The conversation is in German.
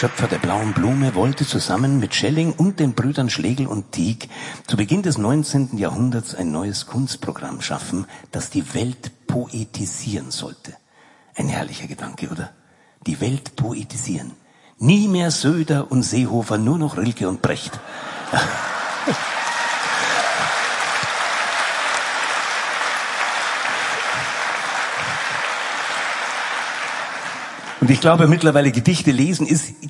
Schöpfer der Blauen Blume, wollte zusammen mit Schelling und den Brüdern Schlegel und Tieck zu Beginn des 19. Jahrhunderts ein neues Kunstprogramm schaffen, das die Welt poetisieren sollte. Ein herrlicher Gedanke, oder? Die Welt poetisieren. Nie mehr Söder und Seehofer, nur noch Rilke und Brecht. Und ich glaube, mittlerweile Gedichte lesen ist